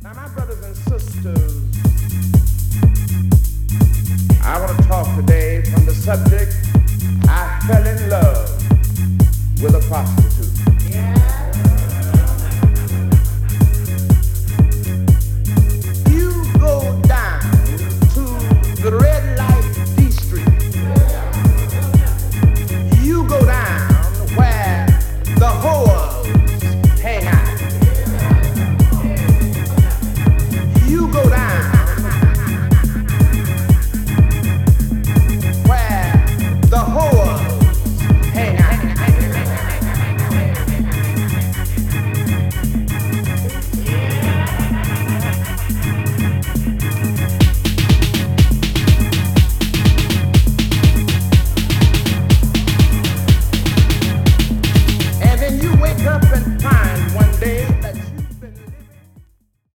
Now, my brothers and sisters, I want to talk today from the subject, I fell in love with a prostitute.